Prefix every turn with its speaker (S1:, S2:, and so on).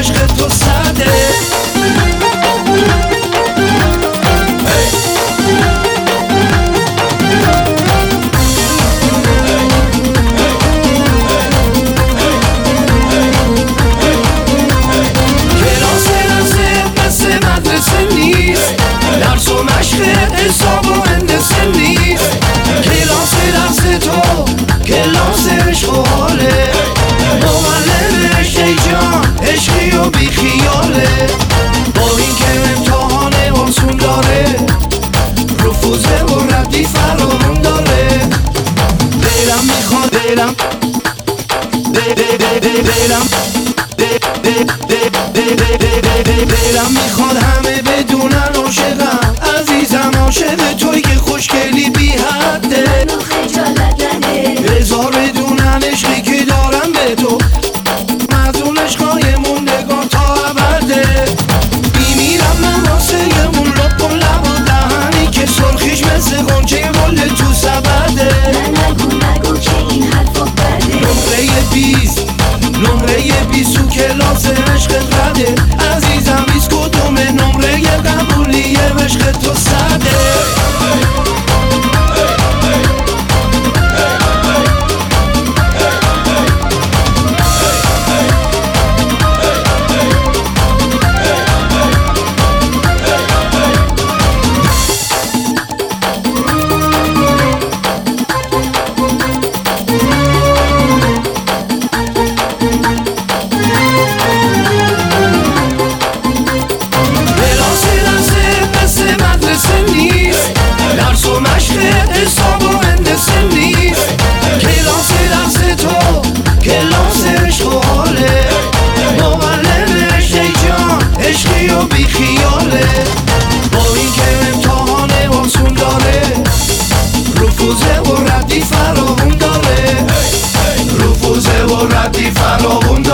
S1: عشق تو صده. کلاس مثل مدرسه نیست، درس و مشق حساب و هندسه نیست. کلاس تو کلاس عشق و حاله، معلمش ای جان عشقی و بی خیاله. با این که امتحان آسون داره، رفوزه و ردی فراهم داره. دلم میخواد دلم میخواد همه بدونن عاشقم، عزیزم عاشق توی که خوشگلی بی حده. بذار بدونن عشقی که دارم به تو، مدون عشقای موندگار تا ابده. میمیرم من واسه اون لب و لب و دهنی که سرخیش مثل غنچه گل تو سبده.
S2: نگو که این حرفا بده.
S1: نمره 20 تو کلاس عشق رده. عزیزم 20 کدومه نمره قبولی عشق تو صده. درس و مشق حساب و هندسه نیست. کلاس تو کلاس عشق و حاله، معلمش ای جان عشقی و بی خیاله. با این که امتحان آسون داره، رفوزه و ردی فراهم داره. رفوزه و ردی فراهم